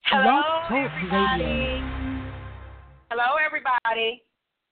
Blog Hello, Talk Radio. everybody. Hello, everybody.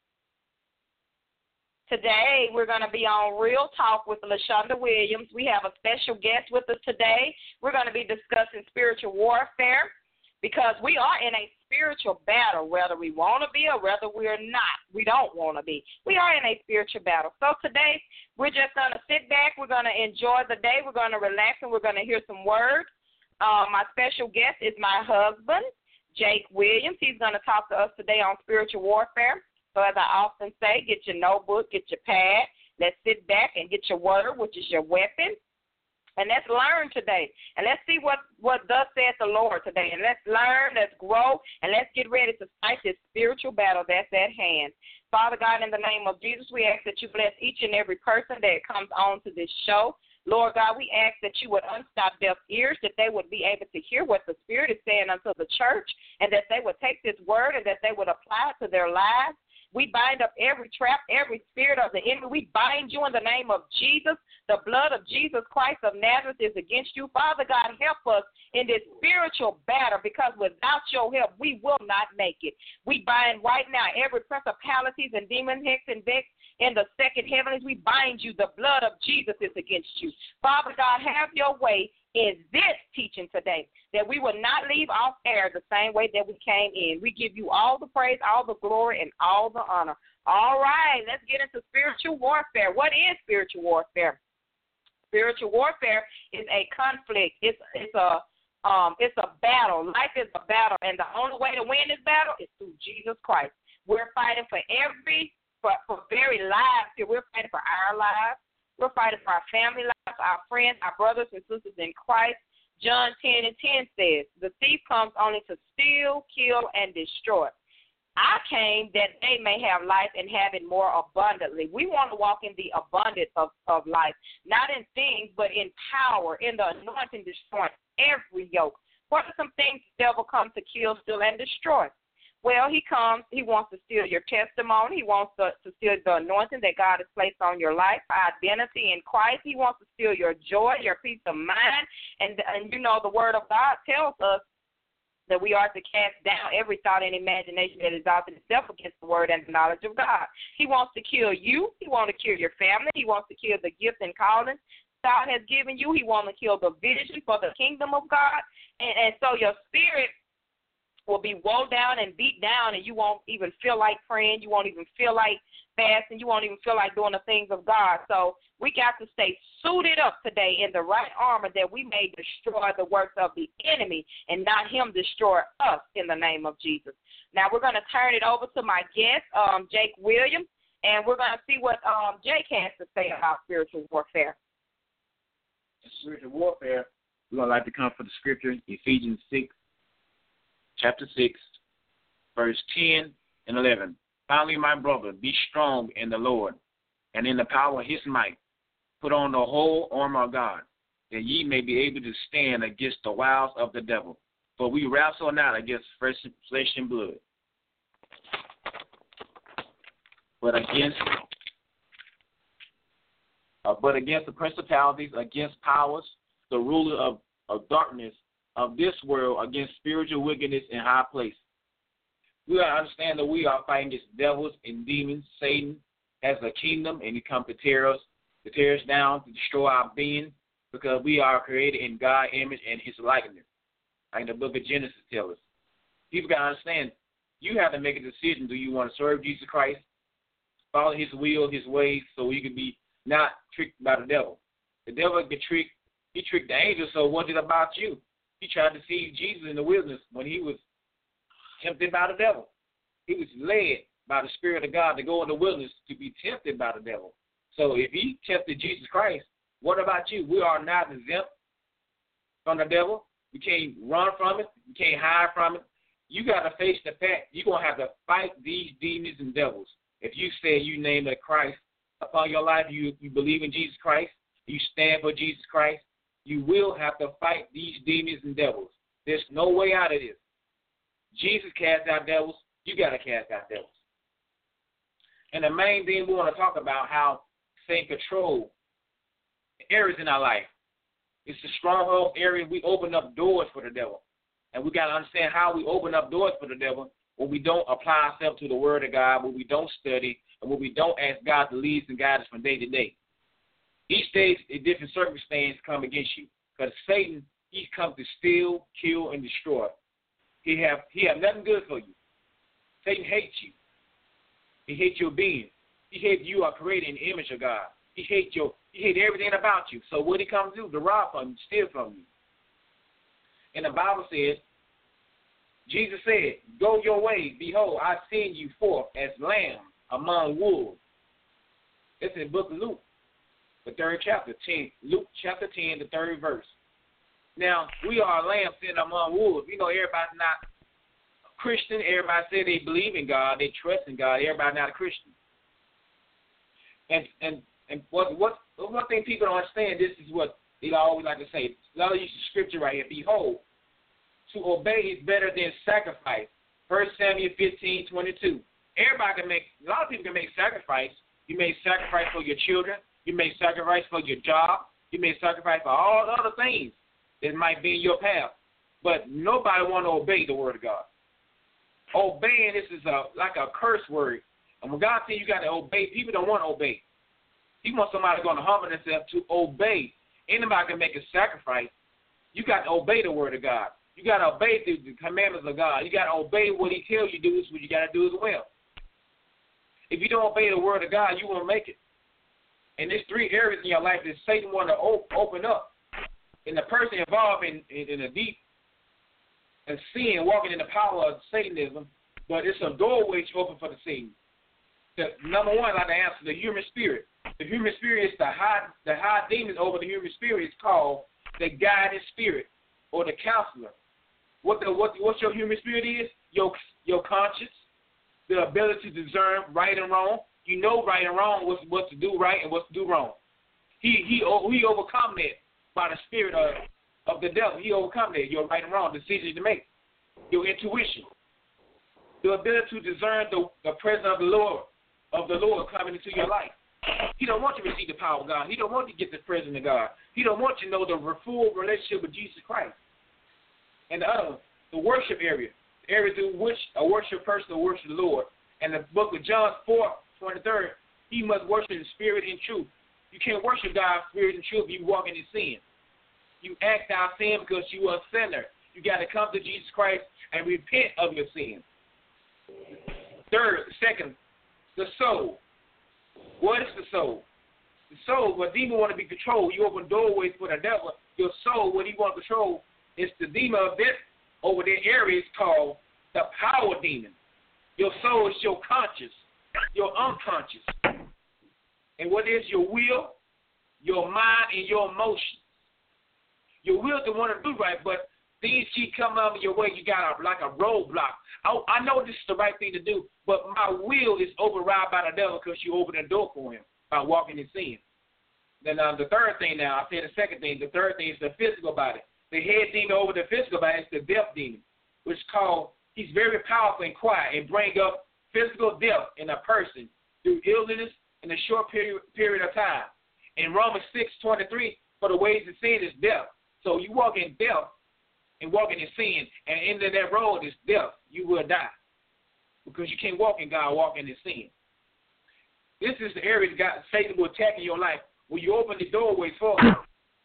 Today, we're going to be on Real Talk with LaShonda Williams. We have a special guest with us today. We're going to be discussing spiritual warfare because we are in a spiritual battle, whether we want to be or whether we're not. We don't want to be. We are in a spiritual battle. So today, we're just going to sit back. We're going to enjoy the day. We're going to relax, and we're going to hear some words. My special guest is my husband, Jake Williams. He's going to talk to us today on spiritual warfare. So as I often say, get your notebook, get your pad. Let's sit back and get your word, which is your weapon. And let's learn today. And let's see what thus saith the Lord today. And let's learn, let's grow, and let's get ready to fight this spiritual battle that's at hand. Father God, in the name of Jesus, we ask that you bless each and every person that comes on to this show. Lord God, we ask that you would unstop deaf ears, that they would be able to hear what the Spirit is saying unto the church, and that they would take this word and that they would apply it to their lives. We bind up every trap, every spirit of the enemy. We bind you in the name of Jesus. The blood of Jesus Christ of Nazareth is against you. Father God, help us in this spiritual battle, because without your help, we will not make it. We bind right now every principalities and demon hex and vex in the second heavens. We bind you. The blood of Jesus is against you. Father God, have your way in this teaching today, that we will not leave off air the same way that we came in. We give you all the praise, all the glory, and all the honor. All right, let's get into spiritual warfare. What is spiritual warfare? Spiritual warfare is a conflict. It's a battle. Life is a battle, and the only way to win this battle is through Jesus Christ. We're fighting for very lives here. We're fighting for our lives. We're fighting for our family lives, our friends, our brothers and sisters in Christ. John 10:10 says, the thief comes only to steal, kill, and destroy. I came that they may have life and have it more abundantly. We want to walk in the abundance of life, not in things, but in power, in the anointing, destroying every yoke. What are some things the devil comes to kill, steal, and destroy? Well, he wants to steal your testimony. He wants to steal the anointing that God has placed on your life, identity in Christ. He wants to steal your joy, your peace of mind. And you know, the word of God tells us that we are to cast down every thought and imagination that is out itself against the word and the knowledge of God. He wants to kill you. He wants to kill your family. He wants to kill the gift and calling God has given you. He wants to kill the vision for the kingdom of God. And so your spirit will be woe down and beat down, and you won't even feel like praying. You won't even feel like fasting. You won't even feel like doing the things of God. So we got to stay suited up today in the right armor, that we may destroy the works of the enemy and not him destroy us, in the name of Jesus. Now we're going to turn it over to my guest, Jake Williams, and we're going to see what Jake has to say about spiritual warfare. Spiritual warfare, we're going to like to come for the scripture, Ephesians 6. Chapter 6, verse 10 and 11. Finally, my brother, be strong in the Lord and in the power of his might. Put on the whole armor of God, that ye may be able to stand against the wiles of the devil. For we wrestle not against flesh and blood, but against the principalities, against powers, the ruler of darkness of this world, against spiritual wickedness in high places. We got to understand that we are fighting against devils and demons. Satan has a kingdom, and he comes to tear us down, to destroy our being, because we are created in God's image and his likeness, like the book of Genesis tells us. People got to understand, you have to make a decision. Do you want to serve Jesus Christ, follow his will, his ways, so you can be not tricked by the devil? The devil get tricked. He tricked the angels, so what is it about you? He tried to deceive Jesus in the wilderness when he was tempted by the devil. He was led by the Spirit of God to go in the wilderness to be tempted by the devil. So if he tempted Jesus Christ, what about you? We are not exempt from the devil. We can't run from it. We can't hide from it. You got to face the fact you're going to have to fight these demons and devils. If you say you name the Christ upon your life, you believe in Jesus Christ, you stand for Jesus Christ, you will have to fight these demons and devils. There's no way out of this. Jesus cast out devils. You got to cast out devils. And the main thing we want to talk about, how Satan control areas in our life. It's the stronghold area. We open up doors for the devil. And we got to understand how we open up doors for the devil when we don't apply ourselves to the Word of God, when we don't study, and when we don't ask God to lead and guide us from day to day. Each day, a different circumstance come against you. Because Satan, he's come to steal, kill, and destroy. He have nothing good for you. Satan hates you. He hates your being. He hates you are created in the image of God. He hates everything about you. So what he comes to do? To rob from you, steal from you. And the Bible says, Jesus said, go your way. Behold, I send you forth as lambs among wolves. It's in the book of Luke, the 3rd chapter, 10. Luke chapter 10, the 3rd verse. Now, we are lambs sent among wolves. You know, everybody's not Christian. Everybody say they believe in God, they trust in God. Everybody's not a Christian. And one thing people don't understand, this is what they always like to say. A lot of use the scripture right here. Behold, to obey is better than sacrifice. 1 Samuel 15:22. Everybody can a lot of people can make sacrifice. You may sacrifice for your children. You may sacrifice for your job. You may sacrifice for all the other things that might be in your path. But nobody want to obey the word of God. Obeying, this is like a curse word. And when God says you got to obey, people don't want to obey. He wants somebody going to humble themselves to obey. Anybody can make a sacrifice. You got to obey the word of God. You got to obey the commandments of God. You got to obey what he tells you to do. Is what you got to do as well. If you don't obey the word of God, you won't make it. And there's 3 areas in your life that Satan want to open up. And the person involved in a deep sin, walking in the power of Satanism, but it's a doorway open for the Satan. Number one, I like to answer the human spirit. The human spirit is the high demon over the human spirit is called the guiding spirit or the counselor. What your human spirit is? Your conscience, the ability to discern right and wrong. You know right and wrong, what to do right and what to do wrong. He overcome that by the spirit of the devil. He overcome that, your right and wrong decisions to make. Your intuition. The ability to discern the presence of the Lord coming into your life. He don't want you to receive the power of God. He don't want you to get the presence of God. He don't want you to know the full relationship with Jesus Christ. And the other one, the worship area. The area through which a worship person will worship the Lord. And the book of John 4:23, he must worship in spirit and truth. You can't worship God in spirit and truth if you walk in his sin. You act out sin because you are a sinner. You got to come to Jesus Christ and repent of your sin. Second, the soul. What is the soul? The soul, when demon want to be controlled, you open doorways for the devil. Your soul, what he want to control, is the demon of this over there area is called the power demon. Your soul is your conscious, your unconscious. And what is your will, your mind, and your emotions. Your will to want to do right, but things keep coming over your way. You got like a roadblock. I know this is the right thing to do, but my will is override by the devil because you open the door for him by walking in sin. Then the third thing now, I said the second thing. The third thing is the physical body. The head demon over the physical body is the death demon, which is called, he's very powerful and quiet and bring up physical death in a person through illness in a short period of time. In Romans 6:23, for the wages of sin is death. So you walk in death and walking in sin, and into that road is death. You will die because you can't walk in God walking in sin. This is the area that God, Satan will attack in your life when you open the doorways for him.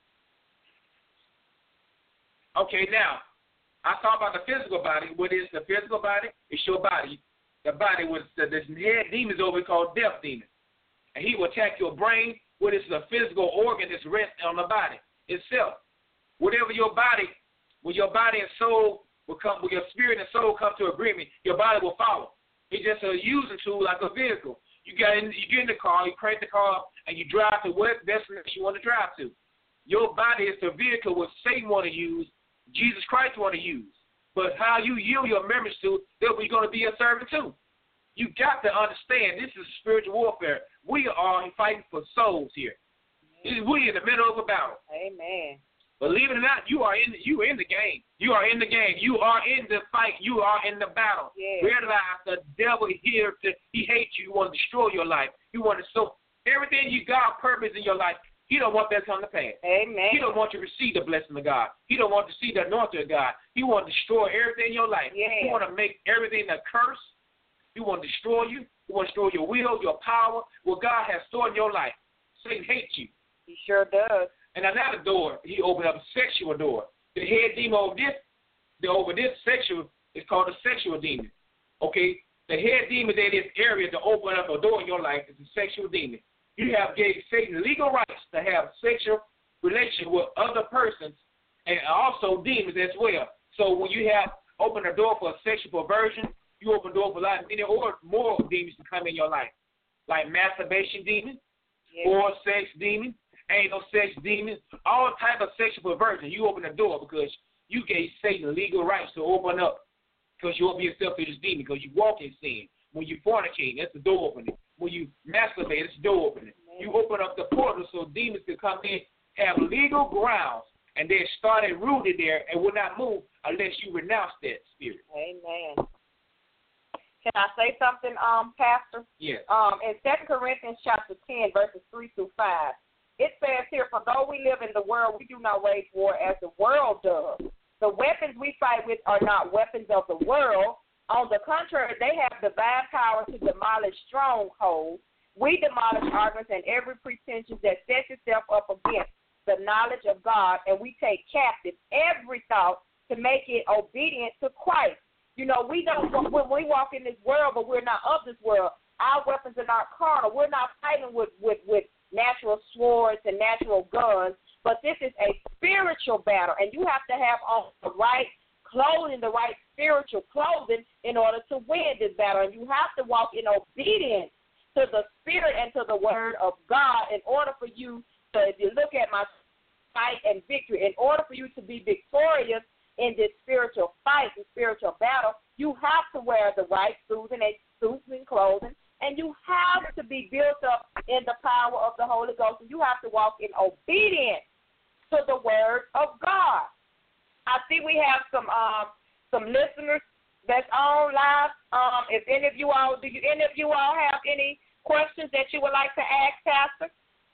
Okay, now, I talk about the physical body. What is the physical body? It's your body. The body was the head demons over called death demon. And he will attack your brain. What is the physical organ that's resting on the body itself? Whatever your body, when your body and soul will come, when your spirit and soul come to agreement, your body will follow. It's just a using tool like a vehicle. You get in the car, you crank the car up, and you drive to what destination you want to drive to. Your body is the vehicle what Satan want to use, Jesus Christ want to use. But how you yield your members to, that we're going to be a servant to. You got to understand this is spiritual warfare. We are fighting for souls here. We're in the middle of a battle. Amen. Believe it or not, you are in the game. You are in the game. You are in the fight. You are in the battle. Yes. Realize the devil here, he hates you. He wants to destroy your life. He wants to so everything you got purpose in your life. He don't want that to come to pass. Amen. He don't want you to receive the blessing of God. He don't want to see the anointing of God. He want to destroy everything in your life. Yeah. He want to make everything a curse. He want to destroy you. He want to destroy your will, your power, what God has stored in your life. Satan hates you. He sure does. And another door, he opened up a sexual door. The head demon over this sexual is called a sexual demon. Okay? The head demon in this area to open up a door in your life is a sexual demon. You have gave Satan legal rights to have sexual relation with other persons and also demons as well. So when you have opened a door for sexual perversion, you open the door for a lot of many or more demons to come in your life, like masturbation demon, oral sex demon, anal sex demon, all type of sexual perversion. You open the door because you gave Satan legal rights to open up because you open yourself to this demon because you walk in sin. When you fornicate, that's the door opening. When you masturbate, it's the door opening. You open up the portal so demons can come in, have legal grounds, and they started rooted there and will not move unless you renounce that spirit. Amen. Can I say something, Pastor? Yes. In 2 Corinthians chapter 10, verses 3 through 5, it says here, for though we live in the world, we do not wage war as the world does. The weapons we fight with are not weapons of the world. On the contrary, they have divine power to demolish strongholds. We demolish arguments and every pretension that sets itself up against the knowledge of God, and we take captive every thought to make it obedient to Christ. You know, we don't, when we walk in this world, but we're not of this world. Our weapons are not carnal. We're not fighting with natural swords and natural guns, but this is a spiritual battle, and you have to have on the right clothing, the right spiritual clothing in order to win this battle, and you have to walk in obedience to the Spirit and to the Word of God in order for you to, if you look at my fight and victory, in order for you to be victorious in this spiritual fight, this spiritual battle, you have to wear the right suits and clothing, and you have to be built up in the power of the Holy Ghost, and you have to walk in obedience to the Word of God. I see we have some listeners that's on live. If any of you all, do any of you all have any questions that you would like to ask, Pastor?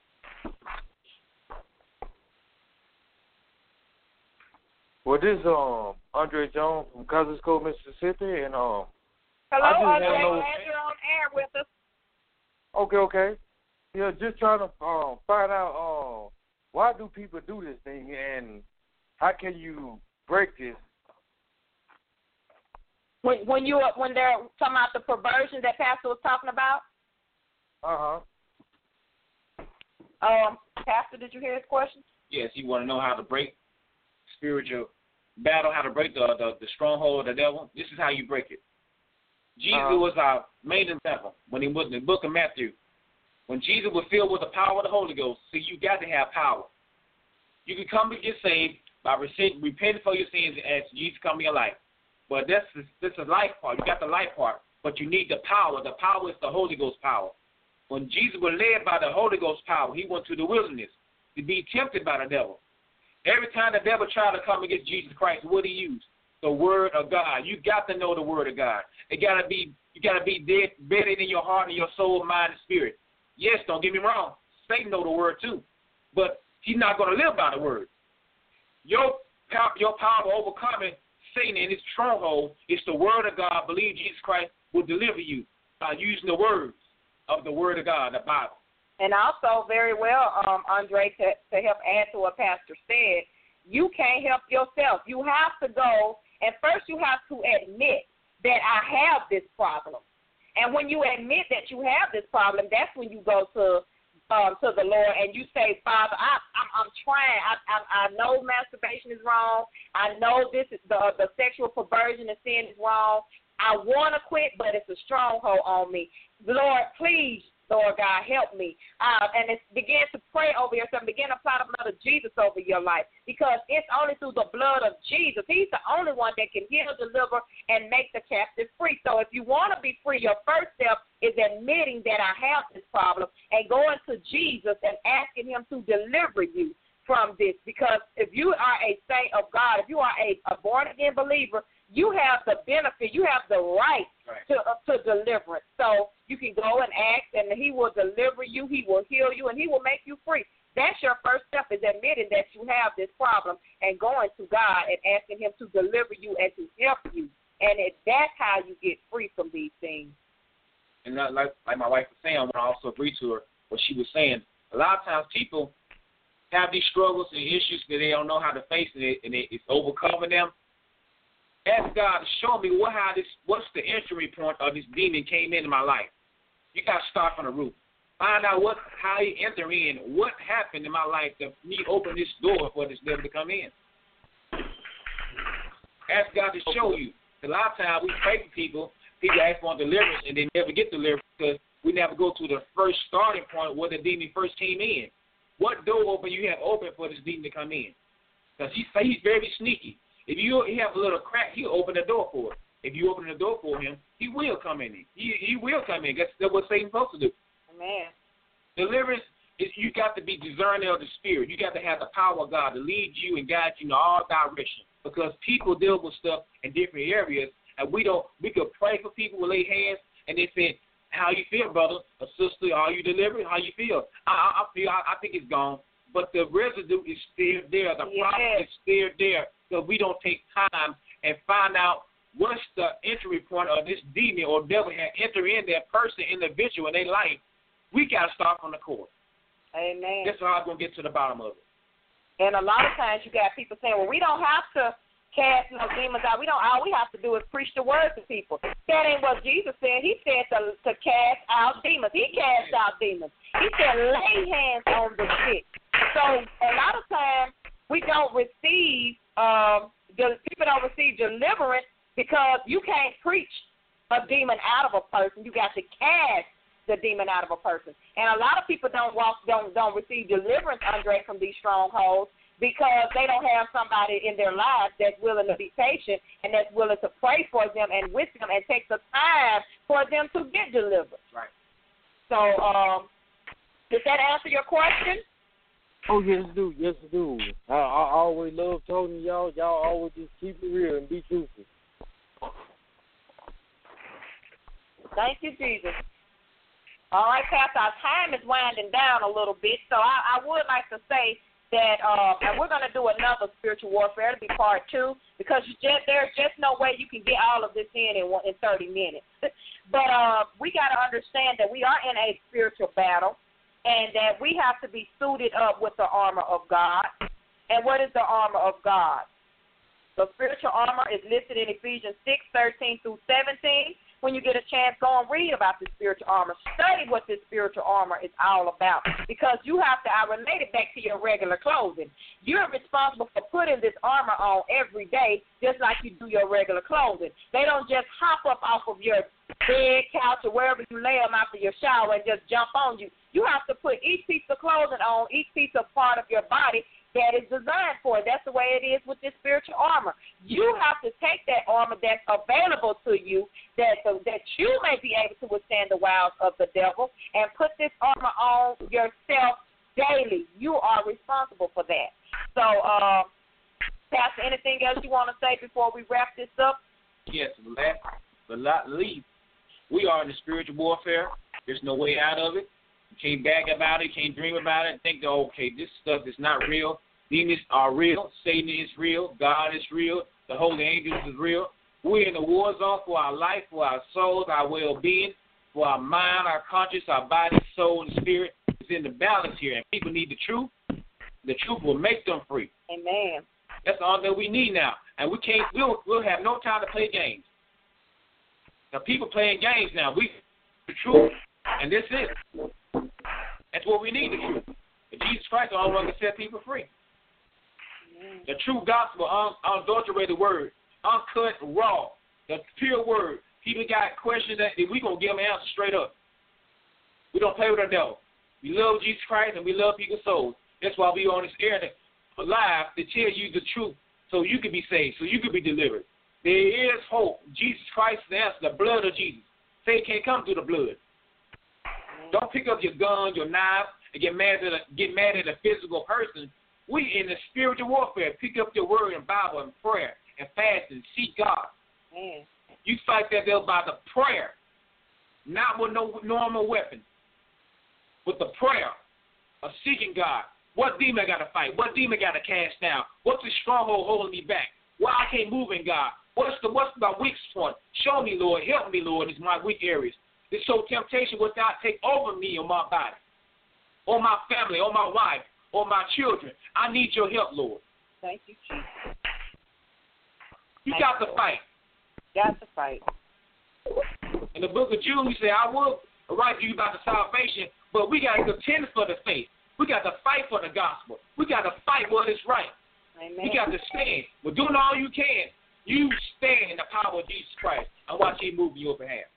Well, this is Andre Jones from Cosisco, Mississippi, and hello, Andre. Glad you're on air with us. Okay. Yeah, just trying to find out why do people do this thing, and how can you break this? When they're talking about the perversion that Pastor was talking about. Pastor, did you hear his question? Yes, you want to know how to break spiritual battle, how to break the stronghold of the devil. This is how you break it. Jesus was our main example when he was in the book of Matthew. When Jesus was filled with the power of the Holy Ghost, see, you got to have power. You can come to get saved by repenting for your sins and ask Jesus to come in your life. But this is the life part. You got the life part, but you need the power. The power is the Holy Ghost power. When Jesus was led by the Holy Ghost power, he went to the wilderness to be tempted by the devil. Every time the devil tried to come against Jesus Christ, what did he use? The Word of God. You got to know the Word of God. You got to be bedded in your heart and your soul, mind, and spirit. Yes, don't get me wrong. Satan know the Word too, but he's not going to live by the Word. Your power overcoming Satan and his stronghold is the Word of God. Believe Jesus Christ will deliver you by using the words of the Word of God, the Bible. And also, very well, Andre, to help add to what Pastor said, you can't help yourself. You have to go, and first you have to admit that I have this problem. And when you admit that you have this problem, that's when you go to the Lord and you say, Father, I'm trying. I know masturbation is wrong. I know this is the sexual perversion and sin is wrong. I want to quit, but it's a stronghold on me. Lord, please, Lord God, help me. And begin to pray over yourself. Begin to apply the blood of Jesus over your life, because it's only through the blood of Jesus. He's the only one that can heal, deliver, and make the captive free. So if you want to be free, your first step is admitting that I have this problem and going to Jesus and asking him to deliver you from this. Because if you are a saint of God, if you are a born-again believer, you have the benefit, you have the right to deliverance. So you can go and ask, and he will deliver you, he will heal you, and he will make you free. that's your first step, is admitting that you have this problem and going to God and asking him to deliver you and to help you. And that's how you get free from these things. And like my wife was saying, I want to also agree to her, what she was saying. A lot of times people have these struggles and issues that they don't know how to face, and it's overcoming them. Ask God to show me what's the entry point of this demon came into my life. You got to start from the root. Find out how he entered in, what happened in my life to me open this door for this devil to come in. Ask God to show you. A lot of times we pray for people ask for deliverance, and they never get delivered because we never go to the first starting point where the demon first came in. What door open you have open for this demon to come in? Because he's very sneaky. If you have a little crack, he'll open the door for it. If you open the door for him, he will come in. He will come in. That's what Satan's supposed to do. Amen. Deliverance is you got to be discerning of the spirit. You got to have the power of God to lead you and guide you in all directions. Because people deal with stuff in different areas, and we could pray for people, lay hands, and they say, "How you feel, brother or sister? Are you delivered? How you feel?" I think it's gone, but the residue is still there. The problem is still there. So we don't take time and find out what's the entry point of this demon or devil had entered in that person, individual in their life. We got to start from the core. Amen. That's how I'm going to get to the bottom of it. And a lot of times you got people saying, well, we don't have to cast no demons out. All we have to do is preach the word to people. That ain't what Jesus said. He said to cast out demons. He cast out demons. He said lay hands on the sick. So a lot of times we don't receive, people don't receive deliverance because you can't preach a demon out of a person. You got to cast the demon out of a person. And a lot of people don't receive deliverance, Andre, from these strongholds because they don't have somebody in their lives that's willing to be patient and that's willing to pray for them and with them and take the time for them to get delivered. Right. So, does that answer your question? Oh, yes, it do. Yes, it do. I always love talking to y'all. Y'all always just keep it real and be truthful. Thank you, Jesus. All right, Pastor, our time is winding down a little bit, so I would like to say that, and we're going to do another spiritual warfare. It'll be part 2 because there's just no way you can get all of this in 30 minutes. But we got to understand that we are in a spiritual battle and that we have to be suited up with the armor of God. And what is the armor of God? The spiritual armor is listed in Ephesians 6:13 through 17. When you get a chance, go and read about the spiritual armor. Study what this spiritual armor is all about because you have to, I relate it back to your regular clothing. You're responsible for putting this armor on every day just like you do your regular clothing. They don't just hop up off of your bed, couch, or wherever you lay them after your shower and just jump on you. You have to put each piece of clothing on, each piece of part of your body that is designed for it. That's the way it is with this spiritual armor. You have to take that armor that's available to you that you may be able to withstand the wiles of the devil and put this armor on yourself daily. You are responsible for that. So, Pastor, anything else you want to say before we wrap this up? Yes, last but not least, we are in the spiritual warfare. There's no way out of it. You can't bag about it, can't dream about it, and think, okay, this stuff is not real. Demons are real. Satan is real. God is real. The holy angels is real. We're in the war zone for our life, for our souls, our well-being, for our mind, our conscience, our body, soul, and spirit. It's in the balance here, and people need the truth. The truth will make them free. Amen. That's all that we need now. And we'll have no time to play games. Now, people playing games now. We the truth, and this is it. That's what we need, the truth. And Jesus Christ is the only one that set people free. Amen. The true gospel, unadulterated word, uncut, raw, the pure word. People got questions that we're going to give them an answer straight up. We don't play with the devil. We love Jesus Christ and we love people's souls. That's why we on this air live to tell you the truth so you can be saved, so you can be delivered. There is hope. Jesus Christ is the answer, the blood of Jesus. Satan can't come through the blood. Don't pick up your gun, your knife, and get mad at a physical person. We in the spiritual warfare. Pick up your word and Bible and prayer and fast and seek God. Man. You fight that devil by the prayer, not with no normal weapon, with the prayer of seeking God. What demon I got to fight? What demon I got to cast down? What's the stronghold holding me back? Why I can't move in God? What's my weak spot? Show me, Lord. Help me, Lord. It's my weak areas. This so temptation will not take over me or my body, or my family, or my wife, or my children. I need your help, Lord. Thank you, Jesus. You got to fight. Got to fight. In the book of Jude, he said, I will write to you about the salvation, but we got to contend for the faith. We got to fight for the gospel. We got to fight what is right. Amen. You got to stand. But doing all you can, you stand in the power of Jesus Christ and watch him move in your behalf.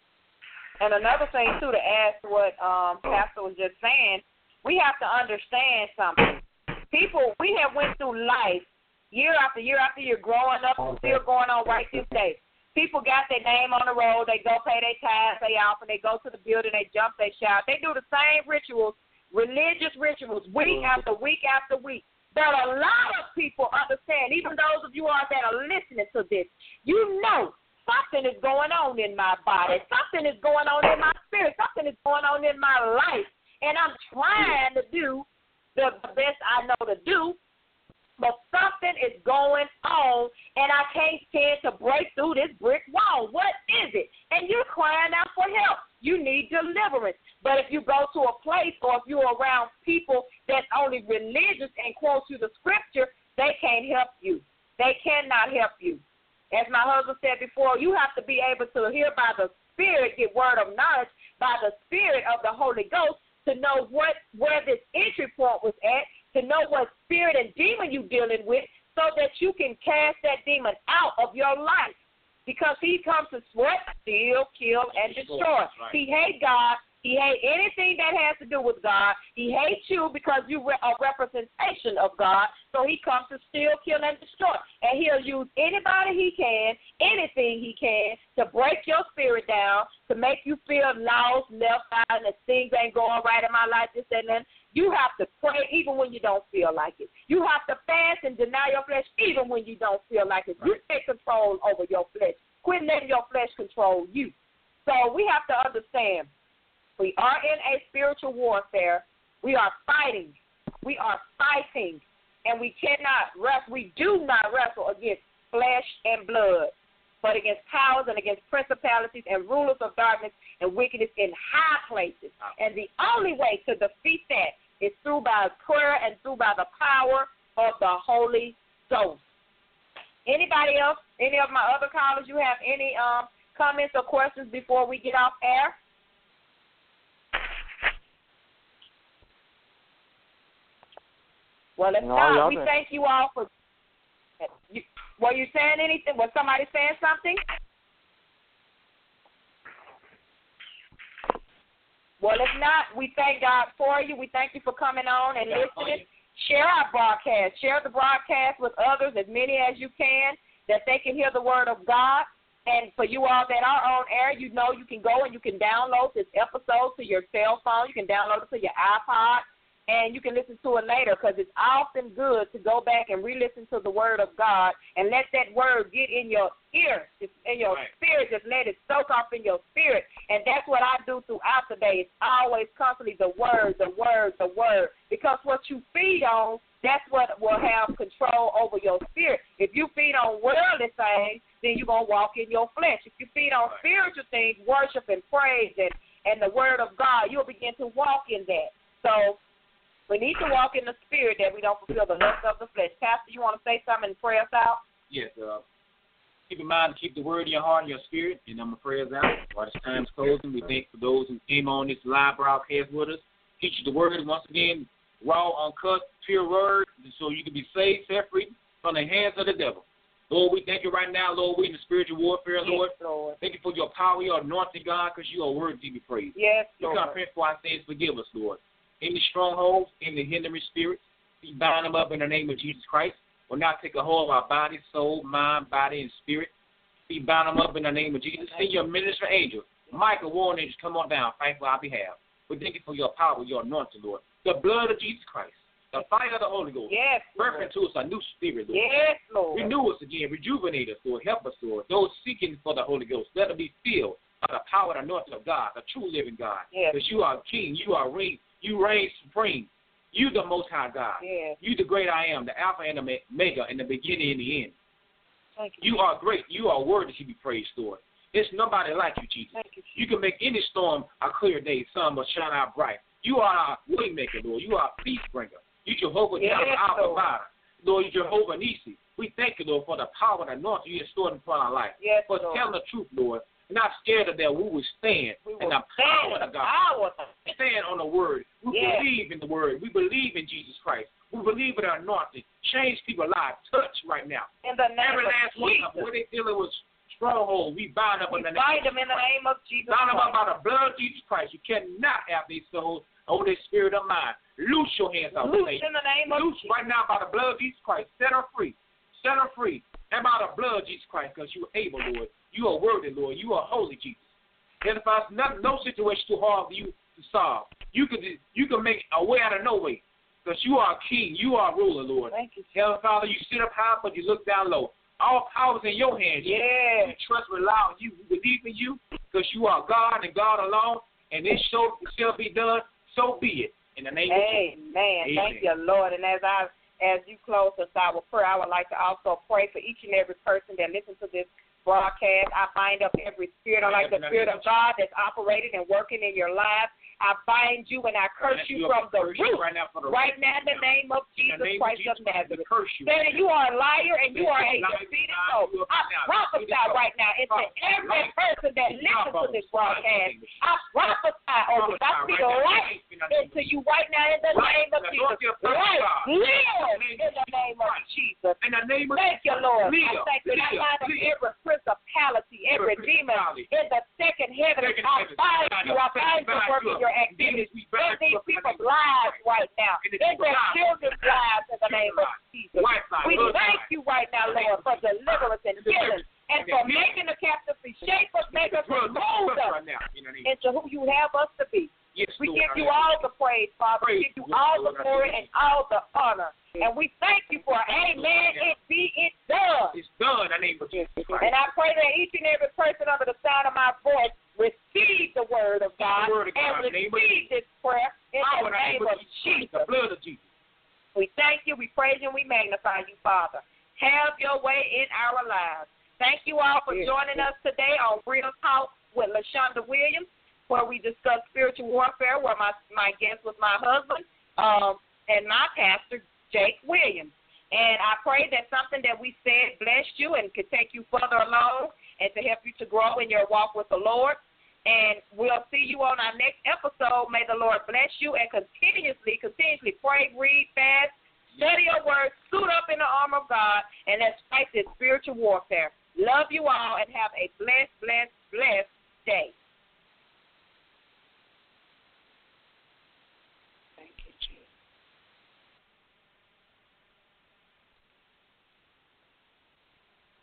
And another thing, too, to add to what Pastor was just saying, we have to understand something. People, we have went through life year after year after year, growing up and still going on right this day. People got their name on the road. They go pay their tithes, they offering, they go to the building, they jump, they shout. They do the same rituals, religious rituals, week after week after week. But a lot of people understand, even those of you out that are listening to this, you know something is going on in my body. Something is going on in my spirit. Something is going on in my life. And I'm trying to do the best I know to do, but something is going on, and I can't stand to break through this brick wall. What is it? And you're crying out for help. You need deliverance. But if you go to a place or if you're around people that's only religious and quote you the scripture, they can't help you. They cannot help you. As my husband said before, you have to be able to hear by the Spirit, get word of knowledge by the Spirit of the Holy Ghost to know where this entry point was at, to know what spirit and demon you're dealing with so that you can cast that demon out of your life. Because he comes to what? Steal, kill, and destroy. Right. He hates God. He hates anything that has to do with God. He hates you because you're a representation of God. So he comes to steal, kill, and destroy. And he'll use anybody he can, anything he can, to break your spirit down, to make you feel lost, left out, and that things ain't going right in my life, this and that. You have to pray even when you don't feel like it. You have to fast and deny your flesh even when you don't feel like it. You take control over your flesh. Quit letting your flesh control you. So we have to understand, we are in a spiritual warfare. We are fighting. We are fighting. And we cannot wrestle. We do not wrestle against flesh and blood, but against powers and against principalities and rulers of darkness and wickedness in high places. And the only way to defeat that is through by prayer and through by the power of the Holy Ghost. Anybody else? Any of my other callers, you have any comments or questions before we get off air? Well, if not, we thank you all for. Were you saying anything? Was somebody saying something? Well, if not, we thank God for you. We thank you for coming on and listening. Share our broadcast. Share the broadcast with others, as many as you can, that they can hear the word of God. And for you all that are on air, you know you can go and you can download this episode to your cell phone. You can download it to your iPod. And you can listen to it later, because it's often good to go back and re-listen to the word of God and let that word get in your ear, in your spirit. Just let it soak off in your spirit. And that's what I do throughout the day. It's always constantly the word, the word, the word. Because what you feed on, that's what will have control over your spirit. If you feed on worldly things, then you're going to walk in your flesh. If you feed on spiritual things, worship and praise and the word of God, you'll begin to walk in that. So we need to walk in the spirit that we don't fulfill the lust of the flesh. Pastor, you want to say something and pray us out? Yes. Keep in mind to keep the word in your heart and your spirit, and I'm going to pray us out. While this time's closing, we thank for those who came on this live broadcast with us. Teach you the word once again, raw, uncut, pure word, so you can be saved, set free from the hands of the devil. Lord, we thank you right now, Lord. We in the spiritual warfare, Lord. Yes, Lord. Thank you for your power, your anointing, God, because you are worthy to be praised. Yes, Lord. You can't pray for our sins. Forgive us, Lord. Any strongholds, any hindering spirits, we bind them up in the name of Jesus Christ. Will not take a hold of our body, soul, mind, body, and spirit. We bind them up in the name of Jesus. Send your minister angel, Michael, warring angels, come on down, fight for our behalf. We thank you for your power, your anointing, Lord. The blood of Jesus Christ, the fire of the Holy Ghost. Yes, birth into us a new spirit, Lord. Yes, Lord. Renew us again, rejuvenate us, Lord. Help us, Lord. Those seeking for the Holy Ghost, let them be filled by the power and anointing of God, the true living God. Yes. Because you are King, you are King. You reign supreme. You the Most High God. Yes. You the great I am, the Alpha and the Omega, and the beginning and the end. Thank you. You are great. You are worthy to be praised, Lord. There's nobody like you, Jesus. Thank you. You can make any storm a clear day, sun will shine out bright. You are our way maker, Lord. You are a peace bringer. You Jehovah Jireh, our provider. Lord, you Jehovah Nisi. We thank you, Lord, for the power and anointing you have stored in front of our life. Yes, for Lord. telling the truth, Lord. We're not scared of that. We will stand in the power of God. Stand on the word. We believe in the word. We believe in Jesus Christ. We believe in the anointing. Change people's lives. Touch right now. In the name Every of last one Jesus. of them, where they feel it was stronghold, we bind up in the name bind of them in the name of Jesus Bind them up Christ. by the blood of Jesus Christ. You cannot have these souls over their spirit of mine. Loose your hands out. Loose in the name of Loose Jesus. right now by the blood of Jesus Christ. Set her free. Set her free. And by the blood of Jesus Christ, because you are able, Lord. You are worthy, Lord. You are holy, Jesus. And if no situation too hard for you to solve. You can make a way out of no way. Because you are a king. You are a ruler, Lord. Thank you. Heavenly Father, you sit up high, but you look down low. All power's in your hands. Yeah. We trust, rely on you. We believe in you because you are God and God alone. And it shall be done. So be it. In the name of Jesus. Amen. Thank you, Lord. And as you close us out with prayer, I would like to also pray for each and every person that listens to this broadcast. I bind up every spirit, like the Spirit of God that's operating and working in your lives. I bind you and I curse you from the root right now in the name of Jesus Christ of Nazareth. Saying you are a liar and you are a defeated foe. I prophesy right now into every person that listens to this broadcast. I prophesy over you. I speak life into you right now in the name of Jesus. Life, live in the name of Jesus. Thank you, Lord. I thank you. I bind up every principality, every demon in the second heaven. I bind you. I bind you working your activities in these people's lives right now, in their children's lives in the name of Jesus. We thank you right now, Lord, for deliverance and healing and for making the captives be shape us, make us, and mold us into who you have us to be. We give you all the praise, Father. We give you all the glory and all the honor. And we thank you for it. Amen. It be it done. It's done in the name of Jesus Christ. And I pray that each and every person under the sound of my voice receive the word of God and receive this prayer in the name of Jesus. The blood of Jesus. We thank you, we praise you, and we magnify you, Father. Have your way in our lives. Thank you all for joining us today on Real Talk with LaShonda Williams, where we discuss spiritual warfare, where my guest was my husband and my pastor, Jake Williams. And I pray that something that we said blessed you and could take you further along and to help you to grow in your walk with the Lord. And we'll see you on our next episode. May the Lord bless you and continuously pray, read, fast, study your word, suit up in the armor of God, and let's fight this spiritual warfare. Love you all and have a blessed, blessed, blessed day.